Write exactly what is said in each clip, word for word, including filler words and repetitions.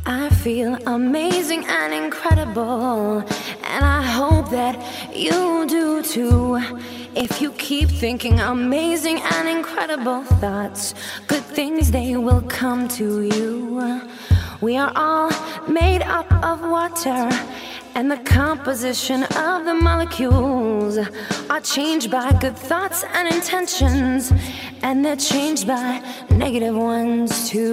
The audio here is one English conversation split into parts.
I feel amazing and incredible, and I hope that you do too. If you keep thinking amazing and incredible thoughts, good things they will come to you. We are all made up of water, and the composition of the molecules are changed by good thoughts and intentions, and they're changed by negative ones too.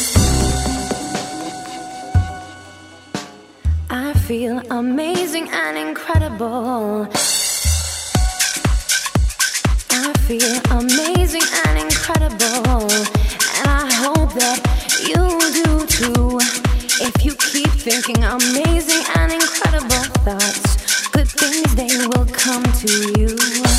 I feel amazing and incredible. I feel amazing and incredible, and I hope that you do too. If you keep thinking amazing and incredible thoughts, good things they will come to you.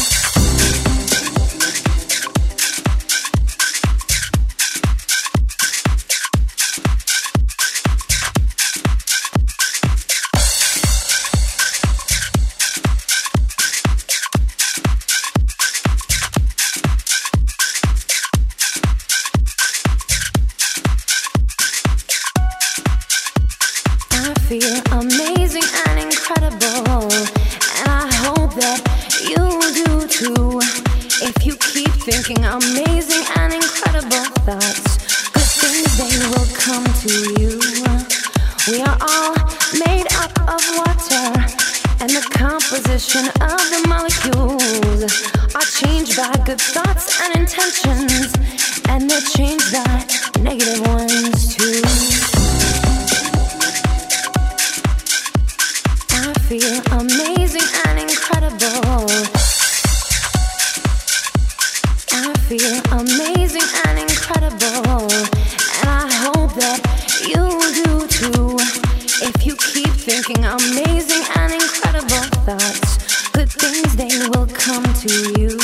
I feel amazing and incredible, and I hope that you do too. If you keep thinking amazing and incredible thoughts, good things they will come to you. We are all made up of water, and the composition of the molecules are changed by good thoughts and intentions, and they're changed by negative ones too. I feel amazing and incredible. I feel amazing and incredible, and I hope that you do too. If you keep thinking amazing and incredible thoughts, good things they will come to you.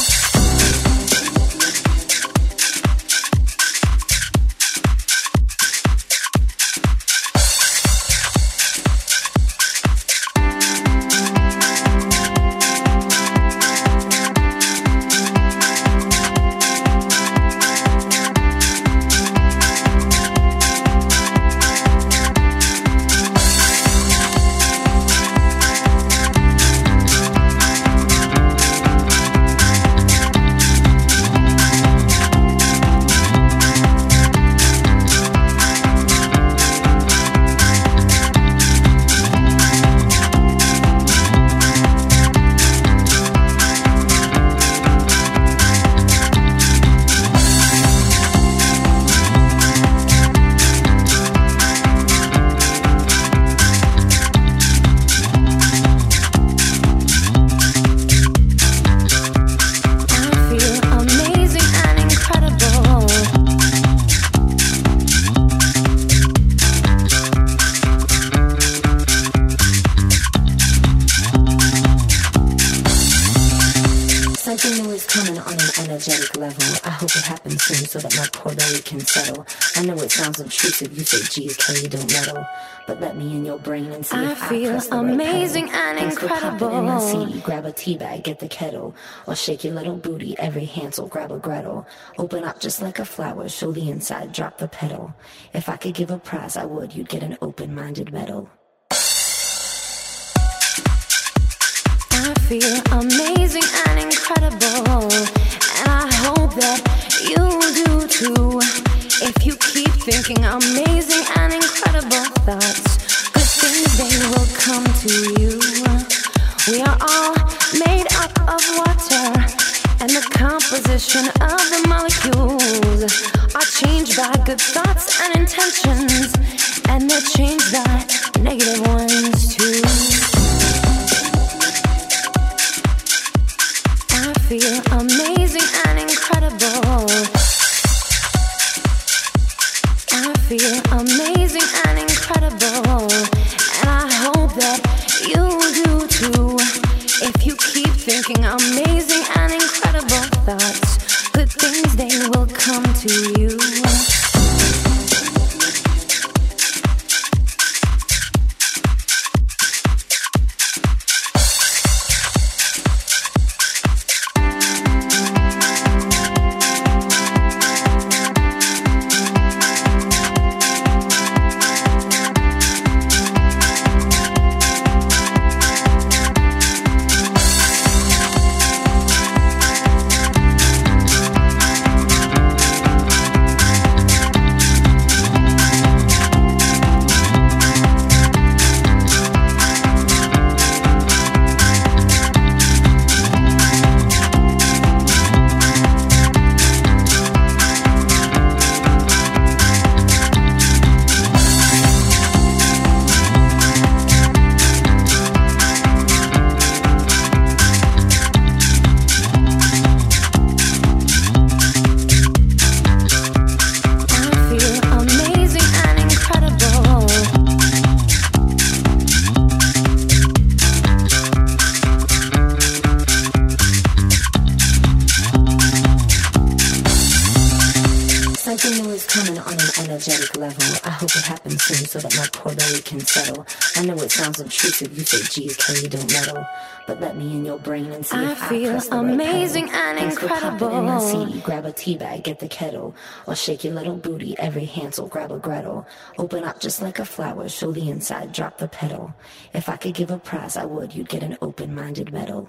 So that my poor belly can settle. I know it sounds obtrusive, you say, geez, Kelly, don't meddle. But let me in your brain and see I if I feel press the amazing right and Thanks incredible. For popping in my C D, grab a tea bag, get the kettle, or shake your little booty, every Hansel, grab a Gretel. Open up just like a flower, show the inside, drop the petal. If I could give a prize, I would, you'd get an open-minded medal. I feel amazing and incredible, and I hope that you do too. If you keep thinking amazing and incredible thoughts, good things they will come to you. We are all made up of water, and the composition of the molecules are changed by good thoughts and intentions, and they're changed by negative ones too. I feel amazing and incredible. I feel amazing and incredible, and I hope that you do too. If you keep thinking amazing and incredible thoughts, good things they will come to you. on an energetic level. I hope it happens soon so that my poor belly can settle. I know it sounds obtrusive, you say, geez, Kelly, don't meddle. But let me in your brain and see I if I feel press the amazing right and Thanks for popping in my incredible. C D. Grab a tea bag, get the kettle, or shake your little booty. Every Hansel, grab a Gretel. Open up just like a flower, show the inside, drop the petal. If I could give a prize, I would. You'd get an open-minded medal.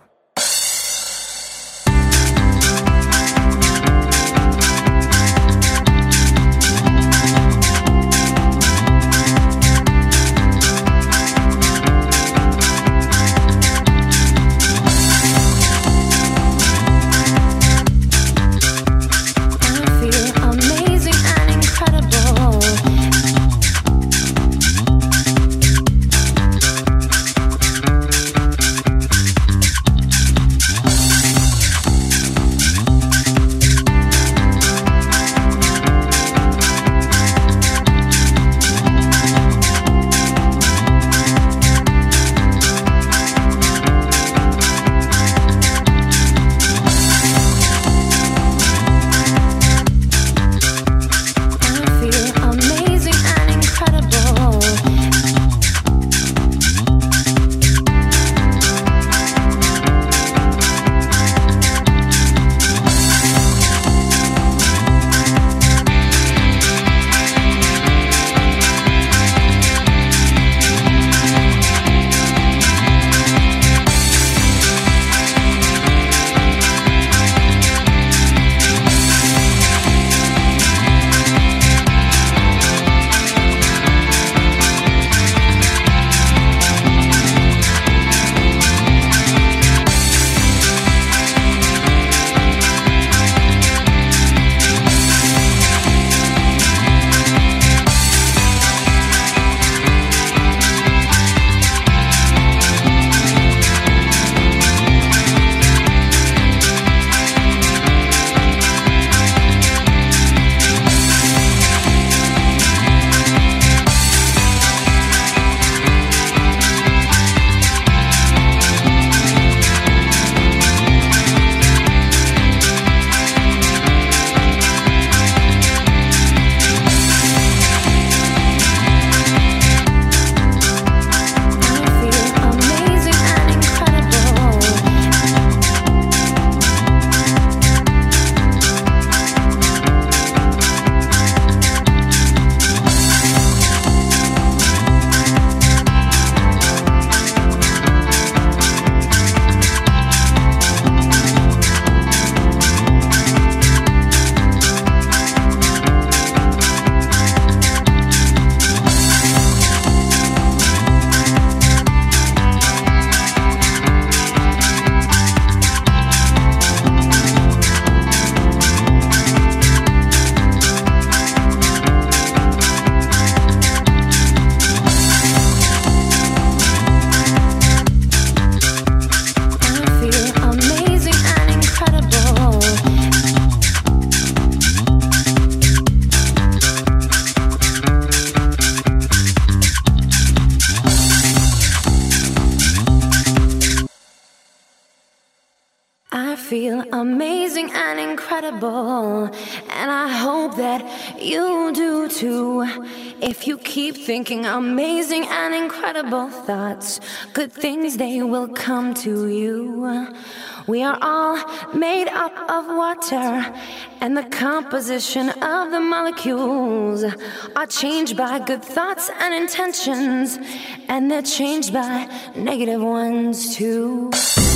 feel amazing and incredible, and I hope that you do too. If you keep thinking amazing and incredible thoughts, good things they will come to you. We are all made up of water, and the composition of the molecules are changed by good thoughts and intentions, and they're changed by negative ones too.